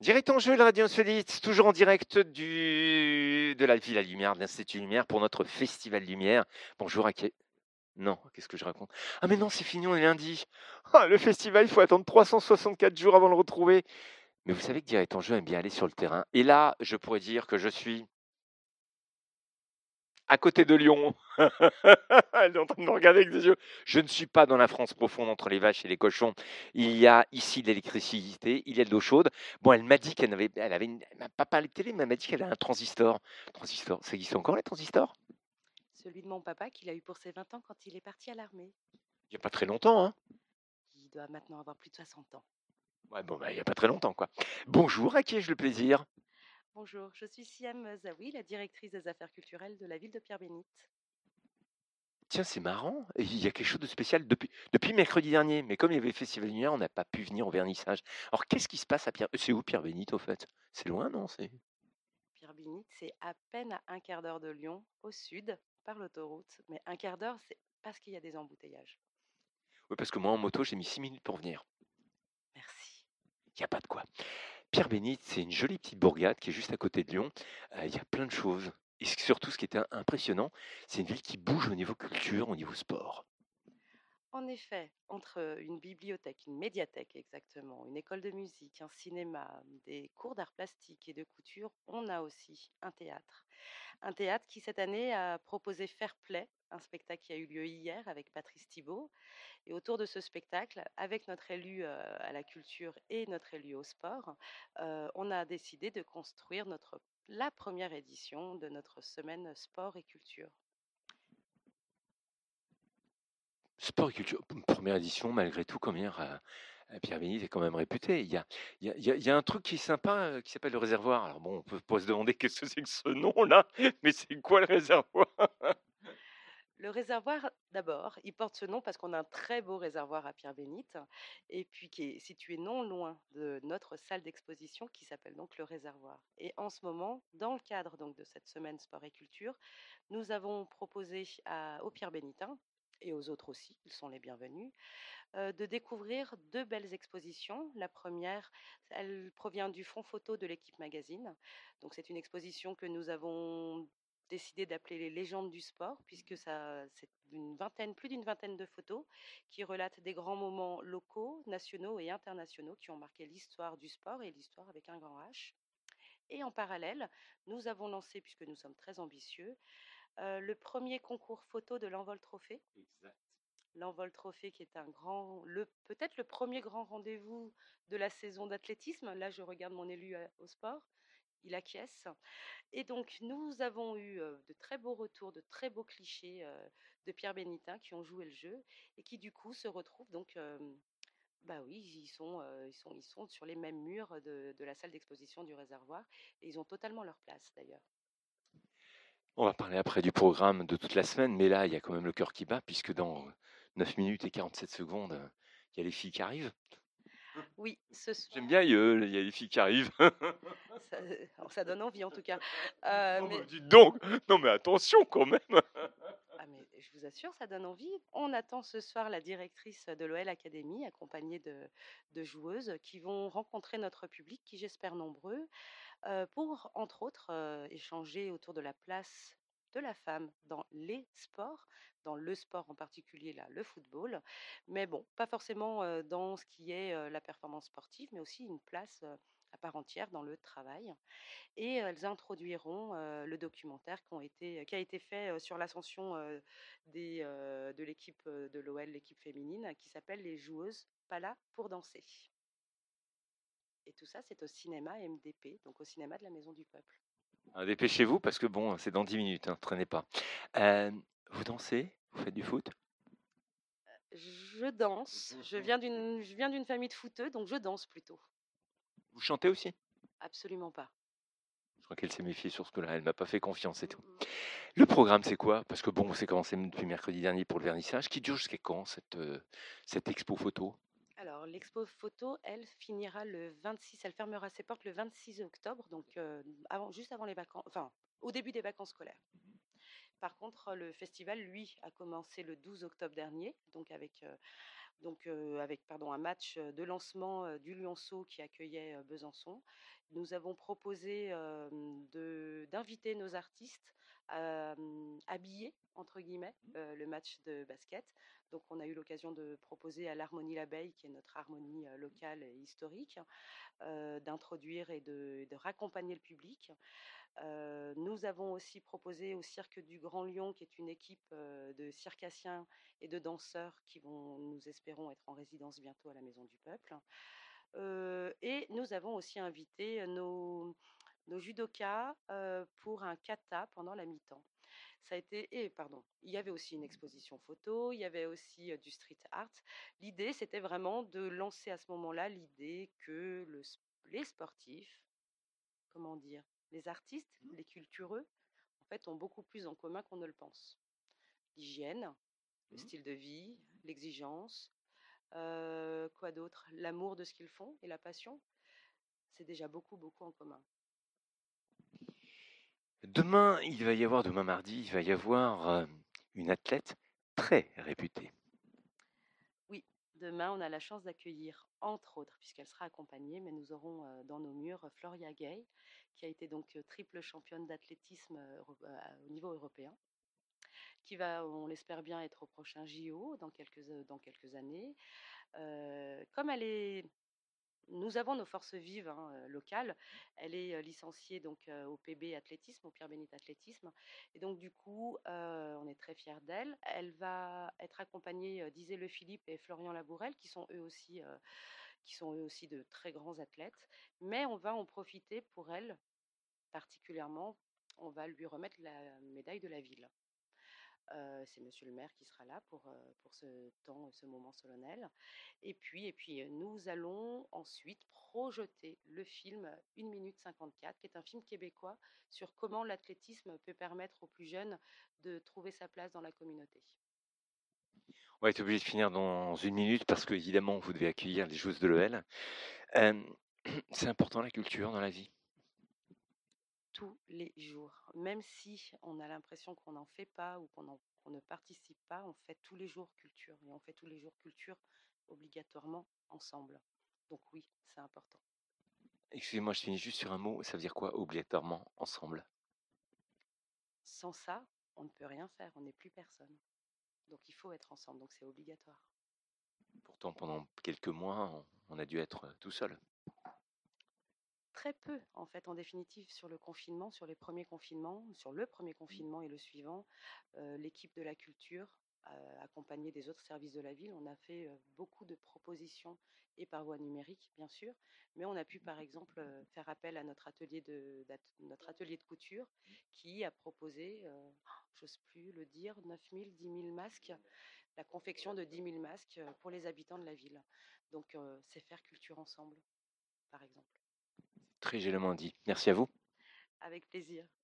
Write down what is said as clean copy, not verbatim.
Direct en jeu, la radio Insolite, toujours en direct de la Villa Lumière, de l'Institut Lumière, pour notre Festival Lumière. Bonjour à qui. Non, qu'est-ce que je raconte? Ah mais non, c'est fini, on est lundi. Ah, le festival, il faut attendre 364 jours avant de le retrouver. Mais vous savez que Direct en jeu aime bien aller sur le terrain. Et là, je pourrais dire que je suis à côté de Lyon. Elle est en train de me regarder avec des yeux. Je ne suis pas dans la France profonde entre les vaches et les cochons. Il y a ici de l'électricité, il y a de l'eau chaude. Bon, elle m'a dit elle m'a pas parlé de télé, mais elle m'a dit qu'elle a un transistor. Transistor, ça existe encore les transistors? Celui de mon papa qu'il a eu pour ses 20 ans quand il est parti à l'armée. Il n'y a pas très longtemps, hein? Il doit maintenant avoir plus de 60 ans. Ouais, bon, bah, il n'y a pas très longtemps, quoi. Bonjour, à qui ai-je le plaisir? Bonjour, je suis Siam Zawi, la directrice des affaires culturelles de la ville de Pierre-Bénite. Tiens, c'est marrant. Et il y a quelque chose de spécial depuis mercredi dernier. Mais comme il y avait le Festival Lumière, on n'a pas pu venir au vernissage. Alors, qu'est-ce qui se passe à Pierre? C'est où Pierre-Bénite, au fait? C'est loin, non? Pierre-Bénite, c'est à peine à un quart d'heure de Lyon, au sud, par l'autoroute. Mais un quart d'heure, c'est parce qu'il y a des embouteillages. Oui, parce que moi, en moto, j'ai mis 6 minutes pour venir. Merci. Il n'y a pas de quoi. Pierre-Bénite, c'est une jolie petite bourgade qui est juste à côté de Lyon. Il y a plein de choses. Et surtout, ce qui était impressionnant, c'est une ville qui bouge au niveau culture, au niveau sport. En effet, entre une bibliothèque, une médiathèque exactement, une école de musique, un cinéma, des cours d'art plastique et de couture, on a aussi un théâtre. Un théâtre qui, cette année, a proposé Fair Play, un spectacle qui a eu lieu hier avec Patrice Thibault. Et autour de ce spectacle, avec notre élu à la culture et notre élu au sport, on a décidé de construire la première édition de notre semaine sport et culture. Sport et culture, première édition, malgré tout, comme hier, Pierre-Bénite est quand même réputé. Il y a un truc qui est sympa qui s'appelle le réservoir. Alors bon, on peut pas se demander qu'est-ce que c'est que ce nom-là, mais c'est quoi le réservoir? Le réservoir, d'abord, il porte ce nom parce qu'on a un très beau réservoir à Pierre-Bénite, et puis qui est situé non loin de notre salle d'exposition qui s'appelle donc le réservoir. Et en ce moment, dans le cadre donc de cette semaine sport et culture, nous avons proposé aux Pierre-Bénitins et aux autres aussi, ils sont les bienvenus, de découvrir deux belles expositions. La première, elle provient du fonds photo de l'équipe magazine. Donc c'est une exposition que nous avons décidé d'appeler les légendes du sport, puisque c'est plus d'une vingtaine de photos qui relatent des grands moments locaux, nationaux et internationaux qui ont marqué l'histoire du sport et l'histoire avec un grand H. Et en parallèle, nous avons lancé, puisque nous sommes très ambitieux, le premier concours photo de l'Envol Trophée. Exact. L'Envol Trophée qui est peut-être le premier grand rendez-vous de la saison d'athlétisme. Là, je regarde mon élu au sport, il acquiesce. Et donc, nous avons eu de très beaux retours, de très beaux clichés de Pierre Bénitin qui ont joué le jeu et qui, du coup, se retrouvent donc. Bah oui, ils sont sur les mêmes murs de la salle d'exposition du réservoir et ils ont totalement leur place d'ailleurs. On va parler après du programme de toute la semaine, mais là, il y a quand même le cœur qui bat, puisque dans 9 minutes et 47 secondes, il y a les filles qui arrivent. Oui, ce J'aime soir, bien, il y a les filles qui arrivent. ça donne envie en tout cas. Non, mais Mais dites donc, non, mais attention quand même. Ah mais je vous assure, ça donne envie. On attend ce soir la directrice de l'OL Academy, accompagnée de joueuses qui vont rencontrer notre public, qui j'espère nombreux, pour, entre autres, échanger autour de la place de la femme dans les sports, dans le sport en particulier, là, le football. Mais bon, pas forcément dans ce qui est la performance sportive, mais aussi une place à part entière dans le travail et elles introduiront le documentaire qui a été fait sur l'ascension de l'équipe de l'OL, l'équipe féminine, qui s'appelle Les joueuses pas là pour danser. Et tout ça, c'est au cinéma MDP, donc au cinéma de la Maison du Peuple. Dépêchez-vous, parce que bon, c'est dans 10 minutes, hein, traînez pas. Euh, Vous dansez? Vous faites du foot? Je danse, je viens d'une famille de footeux, donc je danse plutôt. Vous chantez aussi? Absolument pas. Je crois qu'elle s'est méfiée sur ce que-là, elle m'a pas fait confiance et Mm, tout. mm. Le programme, c'est quoi? Parce que bon, c'est commencé depuis mercredi dernier pour le vernissage, qui dure jusqu'à quand cette expo photo? Alors, l'expo photo, elle finira le 26, elle fermera ses portes le 26 octobre, donc juste avant les vacances, enfin, au début des vacances scolaires. Par contre, le festival, lui, a commencé le 12 octobre dernier, donc avec donc avec pardon, un match, de lancement, du Lionceau qui accueillait, Besançon. Nous avons proposé, d'inviter nos artistes à, «habiller» entre guillemets, le match de basket. Donc on a eu l'occasion de proposer à l'Harmonie l'Abeille, qui est notre harmonie, locale et historique, d'introduire et de raccompagner le public. Nous avons aussi proposé au Cirque du Grand Lion, qui est une équipe, de circassiens et de danseurs qui vont, nous espérons, être en résidence bientôt à la Maison du Peuple. Et nous avons aussi invité nos judokas, pour un kata pendant la mi-temps. Ça a été et pardon, il y avait aussi une exposition photo, il y avait aussi, du street art. L'idée, c'était vraiment de lancer à ce moment-là l'idée que les sportifs, comment dire? Les artistes, les cultureux, en fait, ont beaucoup plus en commun qu'on ne le pense. L'hygiène, le style de vie, l'exigence, quoi d'autre? L'amour de ce qu'ils font et la passion, c'est déjà beaucoup, beaucoup en commun. Demain mardi, il va y avoir une athlète très réputée. Oui, demain, on a la chance d'accueillir, entre autres, puisqu'elle sera accompagnée, mais nous aurons, dans nos murs, Floria Gay, qui a été donc, triple championne d'athlétisme, au niveau européen, qui va, on l'espère bien, être au prochain JO dans quelques années. Comme elle est Nous avons nos forces vives, hein, locales. Elle est, licenciée donc, au PB athlétisme, au Pierre-Bénite athlétisme, et donc du coup, on est très fiers d'elle. Elle va être accompagnée, d'Isée Le Philippe et Florian Labourelle qui sont eux aussi de très grands athlètes. Mais on va en profiter pour elle particulièrement, on va lui remettre la médaille de la ville. C'est monsieur le maire qui sera là pour ce temps, ce moment solennel. Et puis, nous allons ensuite projeter le film 1 minute 54, qui est un film québécois sur comment l'athlétisme peut permettre aux plus jeunes de trouver sa place dans la communauté. On va être obligé de finir dans une minute parce que évidemment vous devez accueillir les joueuses de l'OL. Euh, c'est important la culture dans la vie. Tous les jours, même si on a l'impression qu'on n'en fait pas ou qu'on ne participe pas, on fait tous les jours culture et on fait tous les jours culture obligatoirement ensemble. Donc oui, c'est important. Excusez-moi, je finis juste sur un mot. Ça veut dire quoi obligatoirement ensemble? Sans ça, on ne peut rien faire, on n'est plus personne. Donc il faut être ensemble, donc c'est obligatoire. Pourtant, pendant quelques mois, on a dû être tout seul. Très peu, en fait, en définitive, sur le confinement, sur le premier confinement et le suivant, l'équipe de la culture, accompagnée des autres services de la ville, on a fait beaucoup de propositions et par voie numérique, bien sûr, mais on a pu, par exemple, faire appel à notre atelier de couture qui a proposé, j'ose plus le dire, 9 000, 10 000 masques, la confection de 10 000 masques pour les habitants de la ville. Donc, c'est faire culture ensemble, par exemple. Très gentiment dit. Merci à vous. Avec plaisir.